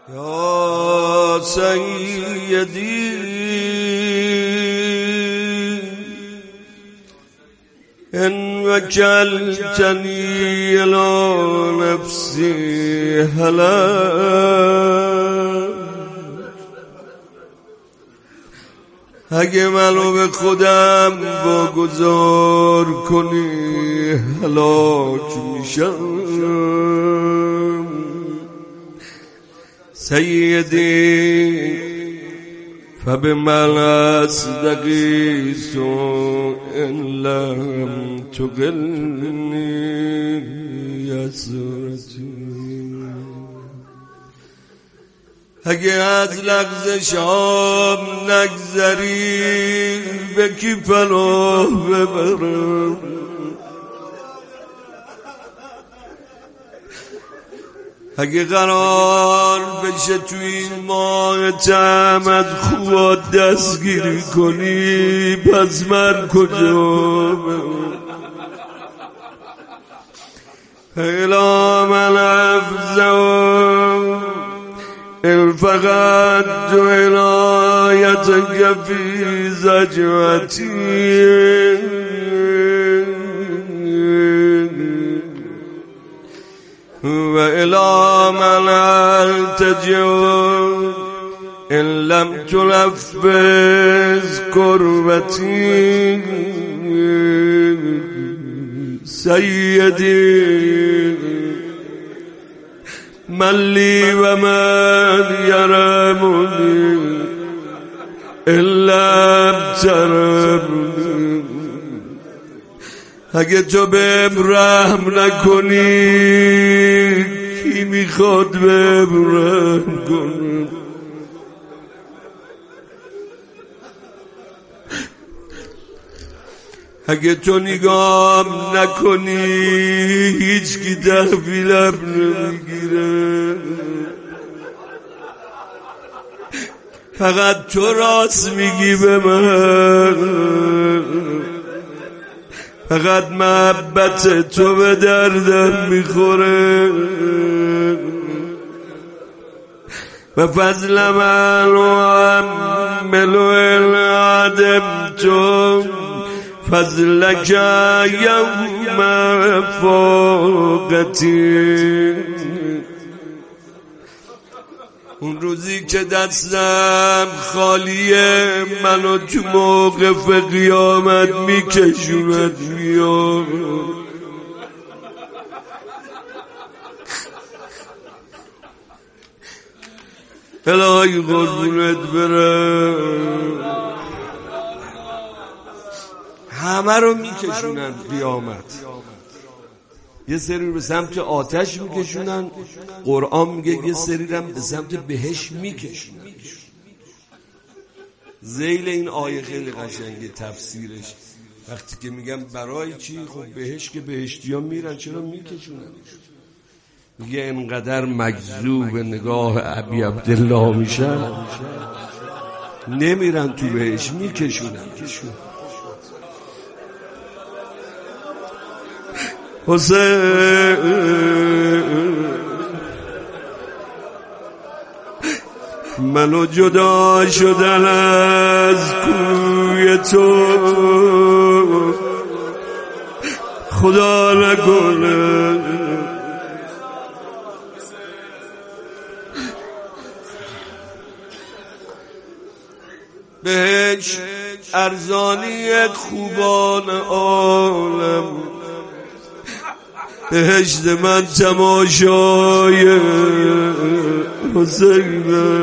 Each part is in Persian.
یا سیدی ان وکلتنی الی نفسی هلا اگه منو به خودم واگذار کنی هلاک میشم. سیدی فبمن اصدقی ان لم تقلنی یسرتی. اگه از لغزشام نگذری به کی پناه ببرم؟ اگه قرار بشه توی این ماه تمت خوبات دستگیری کنی پس من کجا پیلا من افزم الفقد جو عنایتک فی زجرتی و الی من التجئ ان لم تنفذ کربتی. سیدی من لی و من یرمونی الا ترمونی. اگه تو بهم رحم نکنی کی میخواد بهم رحم کنه؟ اگه تو نگام نکنی هیچ کی تحویلم نمیگیره. فقط تو راست میگی به من، فقط محبت تو به دردم میخوره. و فضل من و عملو العدم تو فضلک یوم فاقتی. اون روزی که دستم خالیه منو تو موقف قیامت میکشوند میاد. الهی قربونت برم. همه رو میکشونن قیامت. یه سری رو به سمت آتش میکشونن، قرآن میگه یه سری رو به سمت بهشت میکشونن. ذیل این آیه خیلی قشنگه تفسیرش. وقتی که میگم برای چی؟ خب بهشت که بهشتی ها میرن، چرا میکشونن؟ میگه انقدر مجذوب نگاه ابی عبدالله میشن نمیرن تو بهشت، میکشونن. حسین منو جدا شدن از کوی تو خدا نکنه. بهش ارزانی خوبان عالم، بهشت من تماشای حسین.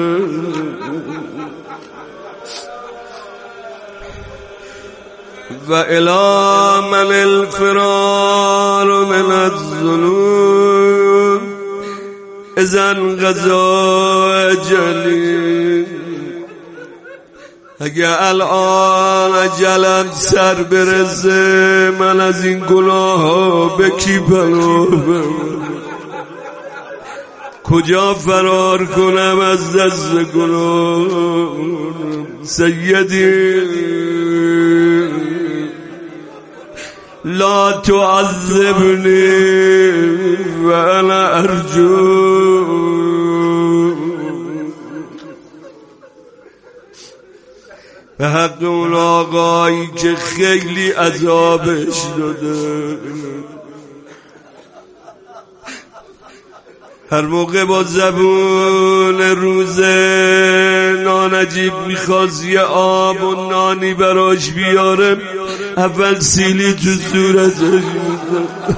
و الی من الفرار من الظلوم اذا انقضا اجلی. اگه الان اجلم سر برسه من از این گناه ها به کی پناه ببرم؟ کجا فرار کنم از دست گناه؟ سیدی لا تعذبنی و انا ارجو به حق اون آقایی که خیلی عذابش داده. هر موقع با زبون روزه نانجیب میخواست یه آب و نانی براش بیاره، اول سیلی تو صورتش میزد.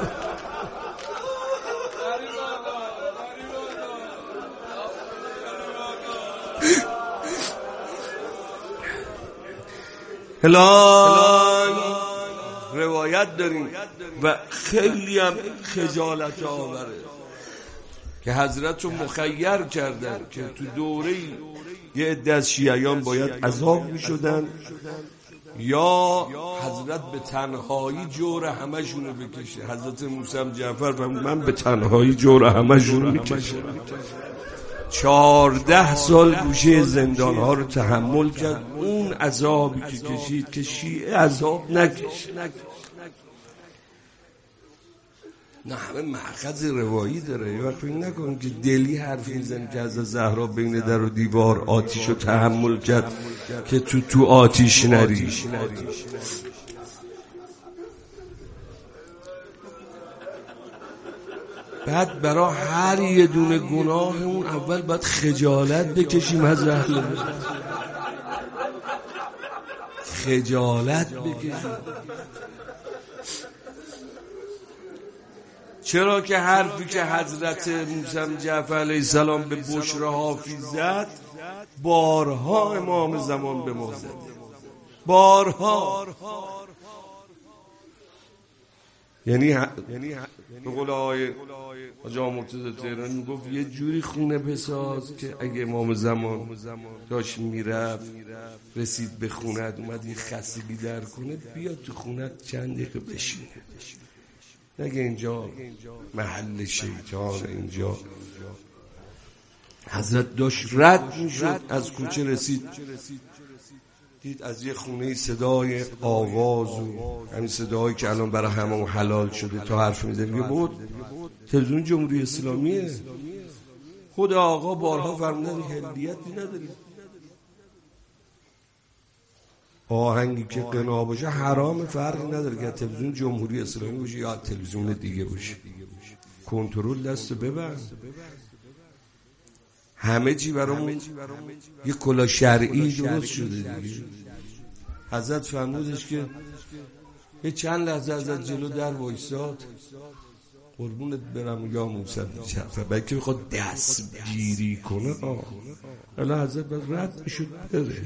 الان روایت داریم و خیلی هم خجالت آوره که حضرت رو مخیر کردن که تو دوره یه عده از شیعیان باید عذاب می شدن یا حضرت به تنهایی جور همشونو بکشه. حضرت موسی جعفر من به تنهایی جور همشونو میکشم. 14 سال گوشه زندان ها رو تحمل کرد. اون عذابی که کشید که شیعه عذاب نکش. نه همه مأخذ روایی داره. یه وقت فکر نکن که دلی حرف میزنی که از زهرا بین در و دیوار آتیشو تحمل کرد که تو آتیش نری. بعد برای هر یه دونه گناه اون اول باید خجالت بکشیم از اهل بیت. خجالت بکشیم. چرا که حرفی که حضرت موسی جعفر علیه السلام به بشرا حافظ زد بارها امام زمان به ما زد. بارها. یعنی به قول آقای حاجی مرتضی تهرانی میگفت یه جوری خونه بساز که اگه امام زمان داشت میرفت رسید به خونت اومد یه خستگی در کنه بیاد تو خونت چند دقیقه بشینه، نگه اینجا محل شیطان. اینجا حضرت داشت رد میشد از کوچه رسید دید از یه خونه صدای آواز و همین صدایی که الان برای همه حلال شده تا حرف میزنه. میگه بود تلویزیون جمهوری اسلامیه. خود آقا بارها فرمودن هلیتی نداریم. آهنگی که غنا باشه حرام، فرقی نداره که تلویزیون جمهوری اسلامی باشه یا تلویزیون دیگه باشه. کنترل دست ببند. همه چی برامون یه کلا شرعی درست شده دیگه. حضرت فرمودش که یه چند لحظه از جلو در وایساد، قربونت برم یا موسی جعفر، بلکه میخواد دستگیری کنه. حالا حضرت رد میشد بره.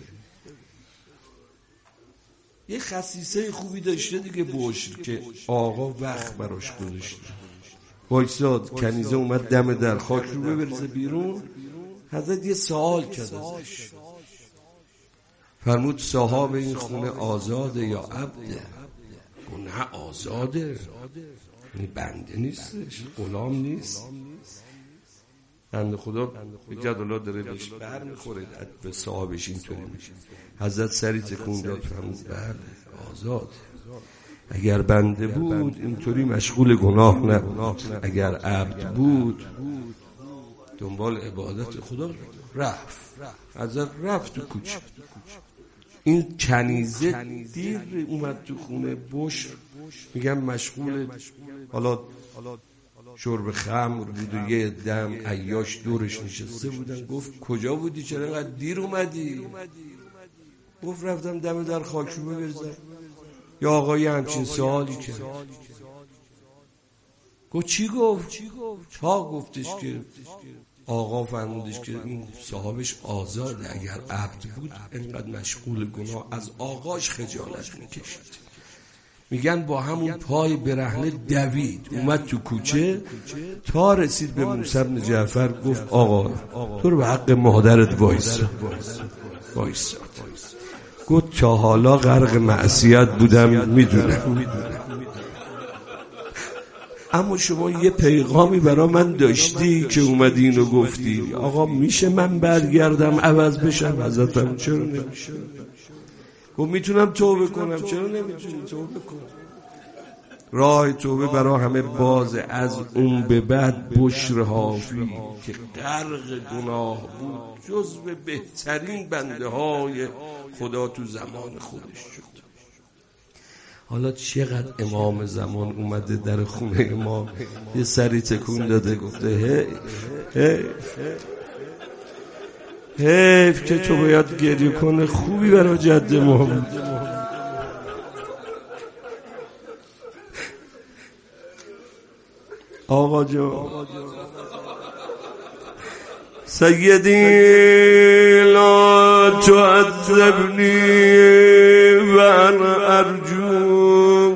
یه خصیصه خوبی داشته دیگه بشر که آقا وقت براش گذاشته. وایساد، کنیزه اومد دم در، خاک رو ببرزه بیرون. حضرت یه سوال کرد ازش، فرمود صاحب این خونه آزاده یا عبده؟ نه آزاده، یعنی بنده نیستش، غلام نیست. بنده خدا به جدالا داره بهش بر میخوره به صاحبش اینطوری میشه. حضرت سری تکون داد فرمود بله آزاده. اگر بنده بود اینطوری مشغول گناه نبود، اگر عبد بود دنبال عبادت خدا رفت. حضرت رفت تو کوچه. این کنیزه دیر اومد تو خونه بشر، میگم مشغول حالا شرب خمر بود و یه دم عیاش دورش نشسته بودن. گفت کجا بودی؟ چرا اینقدر دیر اومدی؟ گفت رفتم دم در خاک رو ببرزم. یا آقای همچین سوالی کرد. گفت چی گفت؟ تا گفتش که آقا فرمودش که این صاحبش آزاده، اگر عبد بود اینقدر مشغول گناه از آقاش خجالت میکشید. میگن با همون پای برهنه دوید اومد تو کوچه تا رسید به موسی بن جعفر. گفت آقا تو رو به حق مادرت وایساد. گفت تا حالا غرق معصیت بودم میدونم، اما شما یه پیغامی برا من داشتی که اومدی اینو گفتی. آقا میشه من برگردم عوض بشم؟ حضرتم چرا نمیشه؟ گفت میتونم توبه کنم. چرا نمیتونی توبه کنم؟ راه توبه برای همه بازه، از اون به بعد بشر حافی که غرق گناه بود جزو بهترین بنده های خدا تو زمان خودش شد. حالا چقدر امام زمان اومده در خونه ما یه سری تکون داده گفته حیف که تو باید گریه کنه، خوبی برای جد ما بود. آقا جان سیدی لا تعذبنی و انا ارجو،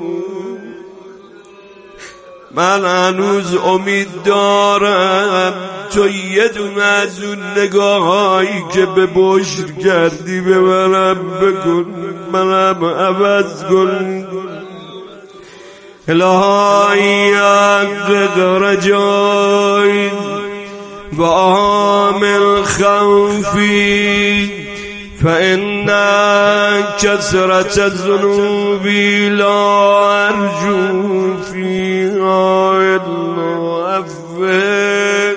من هنوز امید دارم تو یه دونه از اون نگاهایی که به بشر کردی به منم بکن، منم عوض کن. الهی حقق رجای و عامل خوفی فإن كثرة الذنوب لا أرجو فيها إلا عفوك.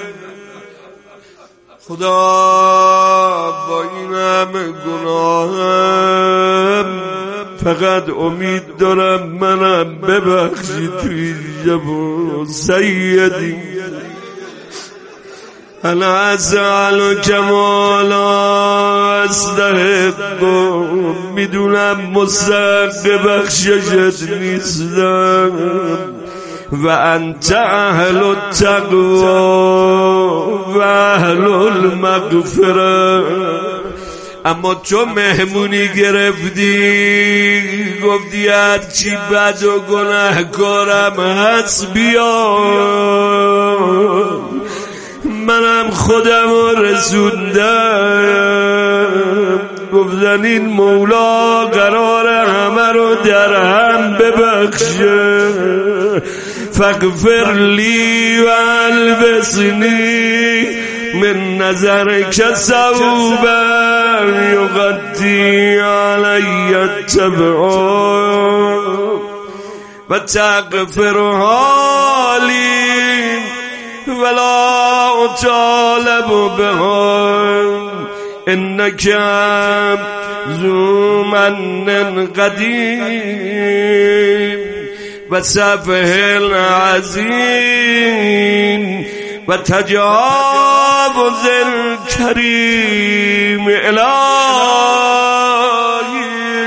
خدا با این همه گناهم فقط امید دارم منم ببخشی توی جبو. سیدی انا اسألک ما لا استحق، میدونم مستحق بخششت نیستم، و انت اهل التقوی و اهل المغفره، اما تو مهمونی گرفتی گفتی هرچی بد و گناهکارم هست بیا، منم خودم رسوندم. گفتن این مولا قرار همه رو در هم ببخشه، فاغفر لی و البسنی من نظرک ثوبا یغطی علی التبعا و تغفر حالی ولا اطالب بها انک ذو من قدیم و سفه عظیم و تجاوز کریم. الهی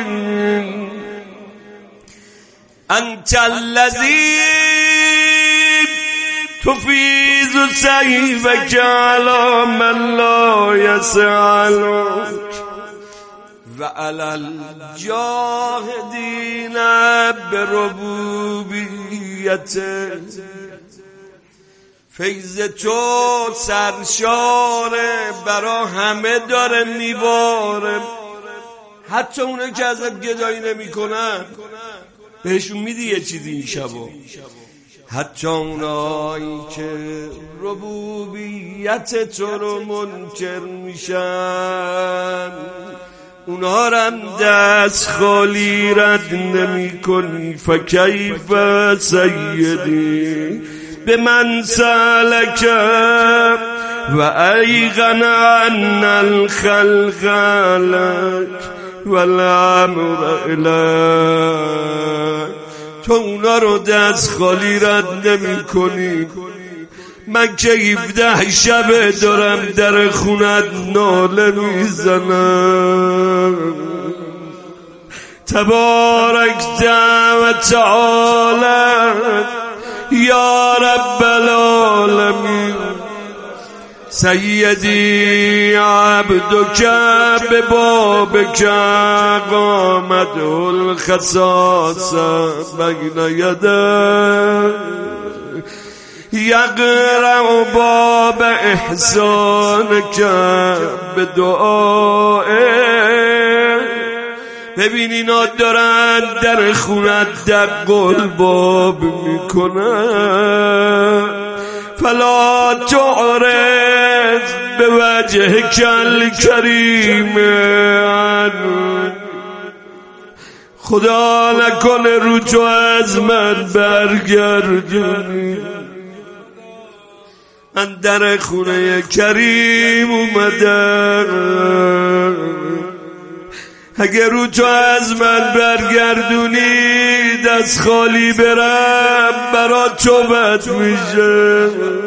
انت الذی تفیض سیفک علی من لا یسألک و علی الجاهدین بربوبیته. فیض تو سرشاره برا همه داره میباره، حتی اونه که ازت گدایی نمی کنن بهشون میدی یه چیزی این شبا، حتی اونایی که ربوبیت تو رو منکر میشن اونا رم دست خالی رد نمی کنی. فکیف سیدی به من سالک و ایقن عن الخلق لک و الامر الیک. تو اونا رو دست خالی رد نمی کنی، من که 17 شبه دارم در خونت ناله میزنم. تبارک و تعالی یا رب العالمین. سیدی عبدک ببابک قامت الخصاص بین یدک یقرأ باب احسانک بدعائه. ببین اینا دارن در خونت دق باب میکنن. فلا تعرض به وجه کل کریم، خدا نکنه رو تو از من برگردونی. من در خونه کریم اومدم، اگه رو تو از من برگردونی دست خالی برم برا تو بد میشه.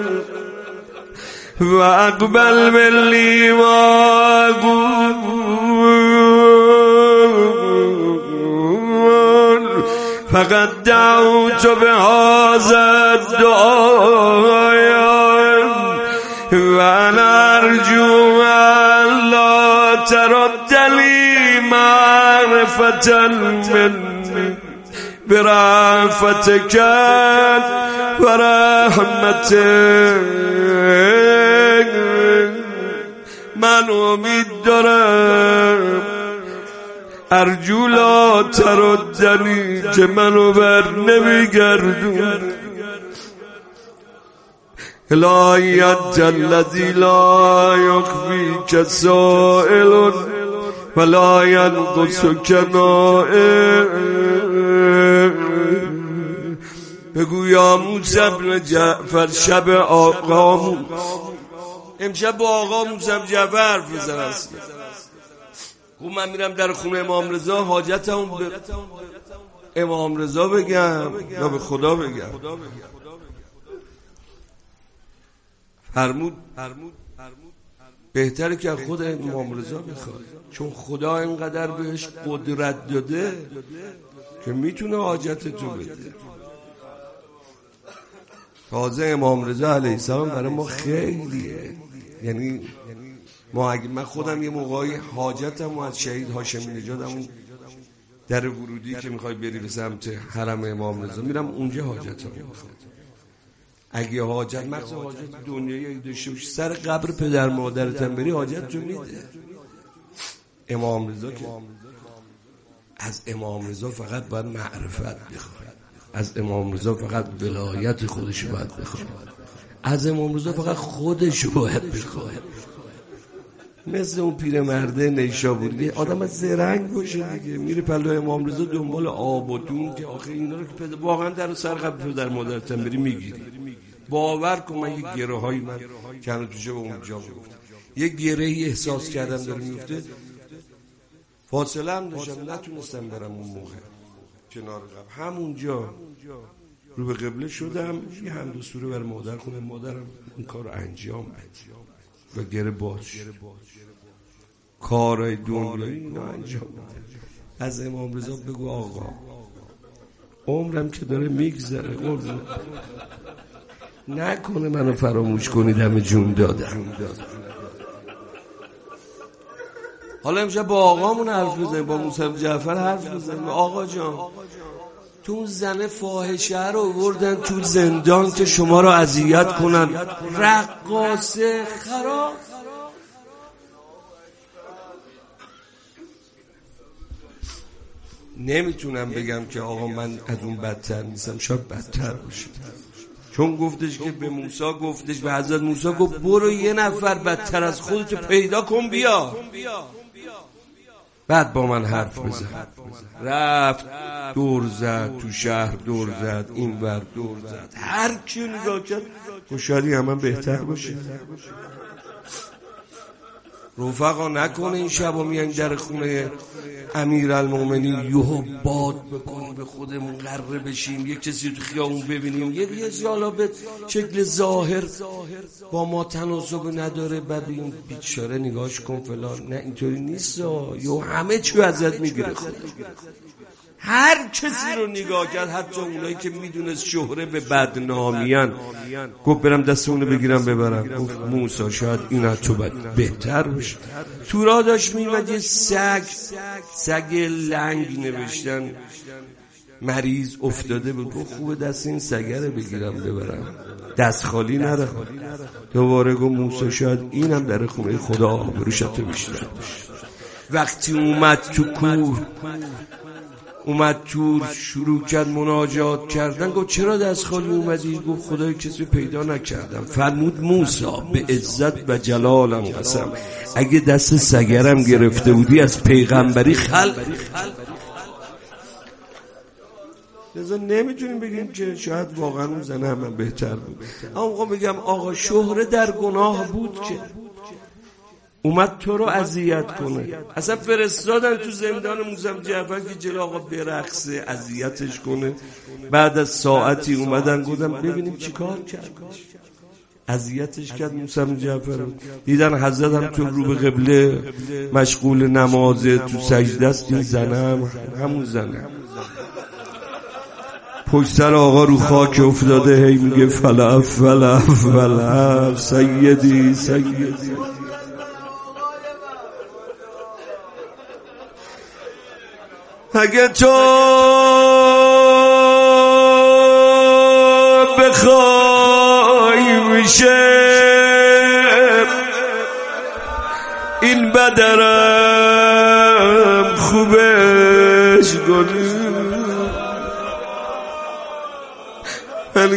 و اقبل ملی ما فقط دعوت به هذا الدعاء و انا ارجو ان لا ترد لي معرفة مني برحمتك و رحمتك. من امید دارم ارجو لا تردنی که منو بر نمیگردون. الهی انت الذی لا یخفیک سائل ولا ینقصک نائل. بگو یا موسی بن جعفر شب آقا امشب با آقا موسی بن جعفر حرف بزنم. خب من میرم در خونه امام رضا حاجتمو به امام رضا بگم یا به خدا بگم؟ فرمود بهتره که خود امام رضا بخواد، چون خدا اینقدر بهش قدرت داده که میتونه حاجت تو بده. تازه امام رضا علیه السلام برای ما خیلیه، یعنی ما اگه من خودم یه موقعی حاجتم و از شهید هاشمی نژادم در ورودی که میخوای بری به سمت حرم امام رضا میرم اونجا حاجتم میخواد. اگه حاجت مخصوصا حاجت دنیایی داشته باشی سر قبر پدر مادرتم بری حاجت تو میده. امام رضا که از امام رضا فقط باید معرفت بخواد، از امام رضا فقط ولایت خودشو باید بخواد، از امام رضا فقط خودشو باید بخواد. مثل اون پیرمرده نیشابوری آدم از زرنگ باشه دیگه، میره پلو امام رضا دنبال آب و دون که آخه اینا رو که واقعا در سر قبر پدر مادرتم بری میگیری. باور کن من یه گره هایی من کنه توشه به اونجا میگفتم، یه گرهی احساس کردم داره میفته، فاصله هم داشتم نتونستم برم اون موقع کنار قبر، همونجا رو به قبله شدم یه حمد و سوره بر مادر خونه مادرم این کار رو انجام بد و گره باز کارای دنیایی اینا انجام بده. از امام رضا بگو آقا عمرم که داره میگذره قربون نکنه منو فراموش کنی دم جون دادم. حالا امشب با آقامون حرف بزنیم، با موسی بن جعفر حرف بزنیم. آقا جان تو اون زن فاحشه رو آوردن تو زندان که شما رو اذیت کنن، رقاصه خراب. نمیتونم بگم که آقا من از اون بدتر نیستم، شاید بدتر باشه، چون گفتش که به موسی گفتش، به حضرت موسی گفت برو یه نفر بدتر از خودتو پیدا کن بیا بعد با من حرف بزن. رفت دور زد تو شهر، دور زد این ور، دور زد هر کی نگاه کرد شاید هم بهتر باشه. رفقا نکنه این شبا میان در خونه امیرالمومنین یهو باد بکنیم به خودمون قره بشیم، یک کسی تو خیابون ببینیم یه زیالا به شکل ظاهر با ما تناسب نداره بعد این بیچاره نگاهش کن فلان. نه اینطوری نیست، یهو همه چی ازت میگیره. هر کسی رو نگاه کرد، حتی اونایی که میدونست شهره به بدنامیان، گفت برم دست اونو بگیرم ببرم. گفت موسی شاید این از تو بهتر بشه. تو راه داشت میمد یه سگ لنگ نوشتن مریض افتاده بود، گفت خوبه دست این سگه رو بگیرم ببرم دست خالی نره. دوباره گفت موسی شاید اینم در خونه خدا آبروشتو بیشتر. وقتی اومد تو کوه، اومد تو شروع کرد مناجات کردن، گفت چرا دست خالی اومدی؟ گفت خدای کسی پیدا نکردم. فرمود موسی به عزت و جلالم قسم اگه دست سگرم گرفته بودی از پیغمبری لذا نمیتونیم بگیم که شاید واقعا اون زنه همه بهتر بود. اما میخوام بگم آقا شهره در گناه بود که اومد تو رو اذیت کنه. اصلا فرستادن تو زندان موسیم جعفر که جلو آقا برقصه اذیتش کنه. بعد از ساعتی اومدن گفتن ببینیم چی کار کرد. اذیتش کرد موسیم جعفر. دیدن حضرت هم تو رو به قبله مشغول نمازه، تو سجده است. این زنه همون زنه پشت سر آقا رو خاک افتاده، هی میگه فلا فلا فلا سیدی سیدی. اگه تو بخوای میشه این بدرم خوبش کنی، من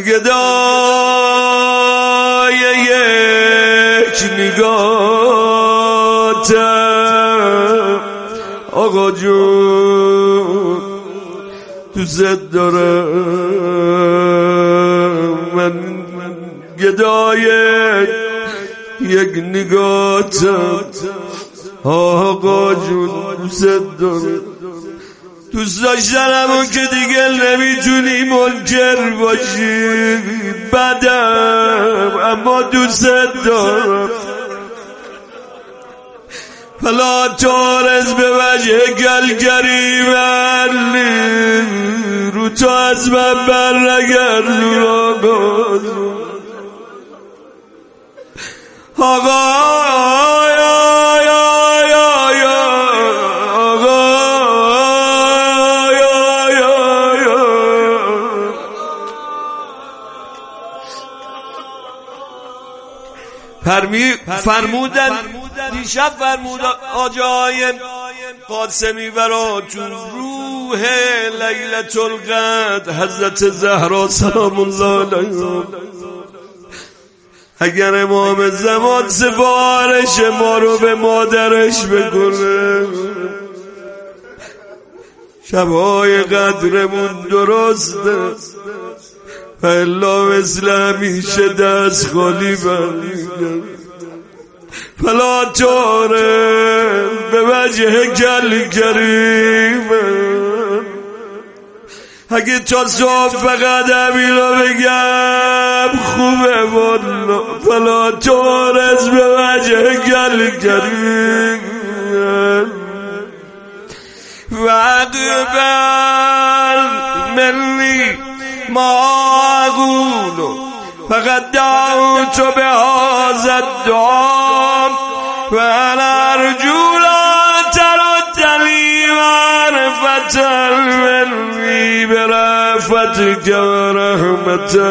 گدای یک نگاهتم آقا جون دوست دارم، من گدای یک نگاهتم آقا جون دوست دارم. دوست داشتنمو که دیگه نمیتونی منکر باشی، بدم اما دوست دارم. فلا تارز به وجه گلگری ولی رو تو از من بر نگردون آقا فرمودن دیشب فرمود آجای قاسمی براتون روح لیلت القدر حضرت زهرا سلام الله علیها. اگر امام زمان سفارش ما رو به مادرش بکنه، شبهای قدرمون درسته و الا مثل همیشه دست خالی برمیگرد. فلا تاره به وجه گل کریم، اگه تا صبح فقط همین رو بگم خوبه والا. فلا تاره به وجه گل کریم و اقبل منی ما اقول فقد دعوت بهذا الدعاء و انا ارجو لا تردني معرفة مني برأفتك ورحمتك.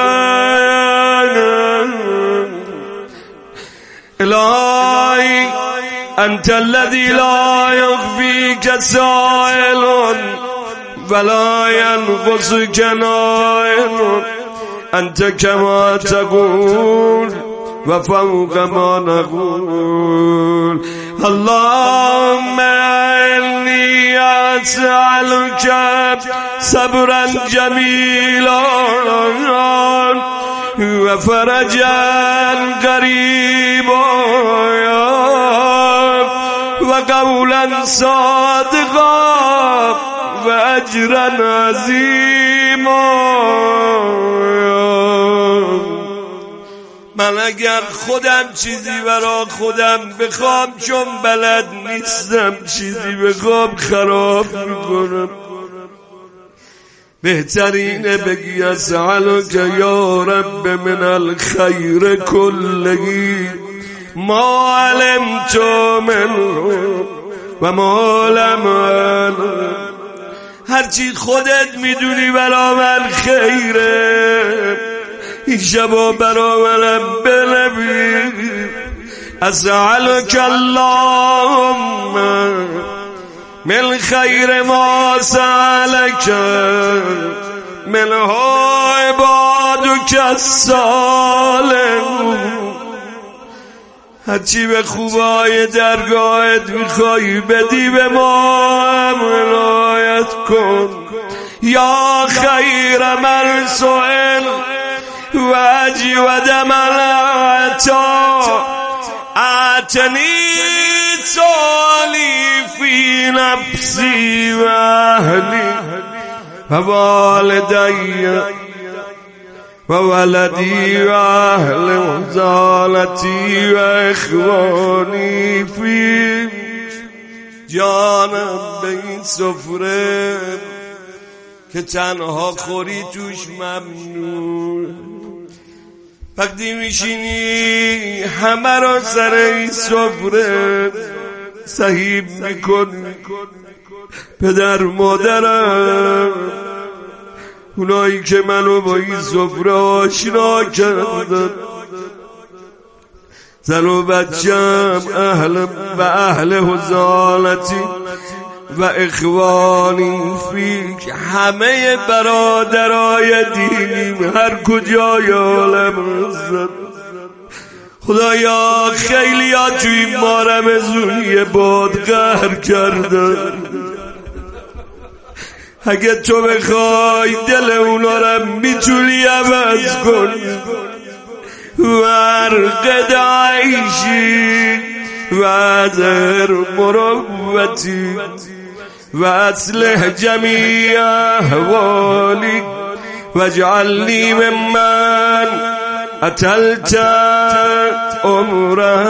الهی انت الذي لا يخفيك سائل ولا ينقصك نائل، انت كما تقول وفوق ما نقول. اللهم إني أسألك صبرا جميلا وفرجا قريبا وقولا صادقا واجرا عظیما. من اگر خودم چیزی برای خودم بخوام، چون بلد نیستم چیزی بخوام خراب میکنم. بهترینه بگی اسألک یا رب من الخیر کله ما علمت منه و ما لم اعلم. هرچی خودت میدونی برا من خیره، این شبا برا منم بنبی. اسألک اللهم من خیر ما سألک منها عبادک الصالحون. هرچی به خوبای درگاهت میخوای بدی به ما هم عنایت کن یا خیر من سئل و اجود من عطا اعتنی سؤالی فی نفسی و اهلی و والدی و ولدی و اهل و زالتی و اخوانی فی جانم به این سفره که تنها خوری توش ممنوع. وقتی میشینی همه را سر این سفره صحیح میکنی، پدر مادرم، اونایی که منو با این سفره آشنا کردن، زن و بچم، و اهل حضالتی و اخوانی فیک، همه برادرای دینیم هر کجای عالم هستن. خدایا خیلی ها توی ما رمضونی باد قهر کردن، اگه تو بخوای دل اونا رو میتونی عوض کنی. ورقد عیشی و ازر مروتی و اصلح جمیع احوالی و اجعلنی ممن اتلت عمره